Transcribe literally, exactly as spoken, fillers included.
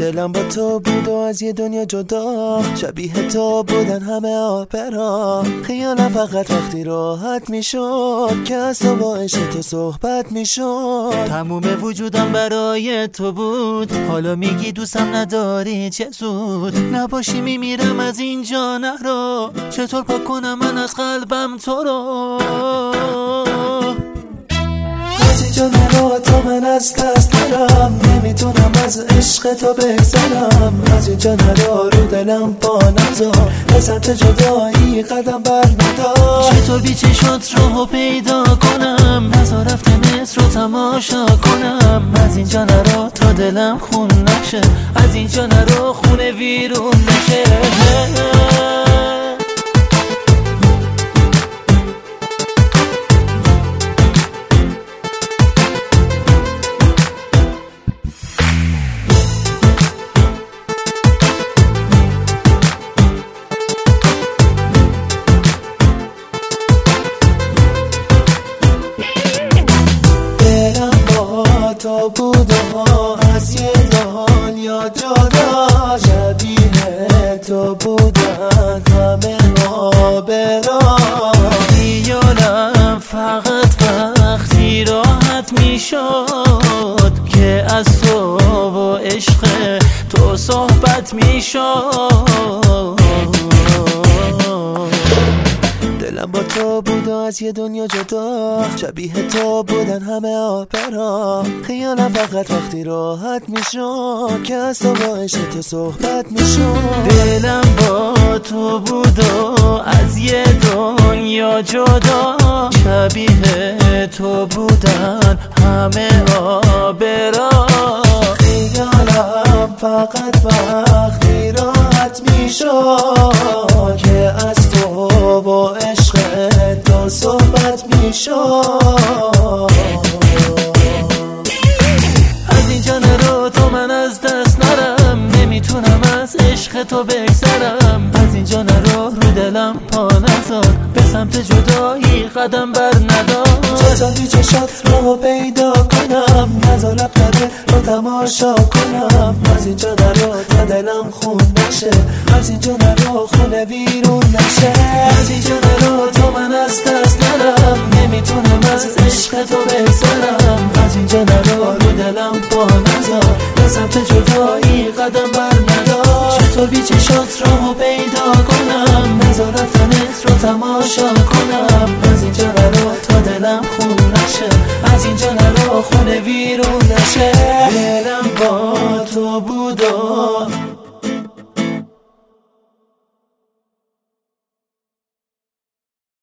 دلم با تو بود و از یه دنیا جدا، شبیه تو بودن همه آپرا. خیالم فقط وقتی راحت میشد که از تو با عشق تو صحبت میشد. تموم وجودم برای تو بود، حالا میگی دوستم نداری چه زود. نباشی میمیرم از اینجا نرو، چطور پاک کنم من از قلبم تو رو. از اینجا نرو تا من از دست نرم، نمیتونم از عشق تو بگذرم. از اینجا نرو رو دلم پا نذار، به سمت جدایی قدم بر ندار. چطور بی چشات راهو پیدا کنم، نزار رفته مصر رو تماشا کنم. از اینجا نرو تا دلم خون نشه، از اینجا نرو خونه ویرون نشه. تو بود و از یه دنیا جدا، شبیه تو بودن همه آبرا. خیالم فقط وقتی راحت میشد که از تو و عشق تو صحبت میشد. دلم با تو بود و از یه دنیا جدا، شبیه تو بودن همه آپرا. خیالم فقط وقتی راحت میشد که از تو با عشق تو صحبت میشد. دلم با تو بود و از یه دنیا جدا، شبیه تو بودن همه آبرا. خیالم فقط وقتی راحت میشد که از تو و عشق تو صحبت میشد. از اینجا نرو تا من از دست نرم، نمیتونم از عشق تو بگذرم. از اینجا نرو رو دلم پا نذار، به سمت جدایی قدم بر ندار. چطور بی چشات رو پیدا کنم، نزار رفتره رو تماشا کنم. از اینجا نرو تا دلم خون نشه، از اینجا نرو خونه بیرون نشه. از اینجا نرو تا من از دست نرم، نمیتونم از عشق تو بگذرم. از اینجا نرو رو دلم پا نذار، به سمت جدایی قدم بر ندار. چطور بی چشات رو پیدا کنم، نزار رفتنت رو تماشا کنم. از اینجا نرو تا دلم خون نشه، از اینجا نرو خونه ویرون نشه. دلم با تو بود و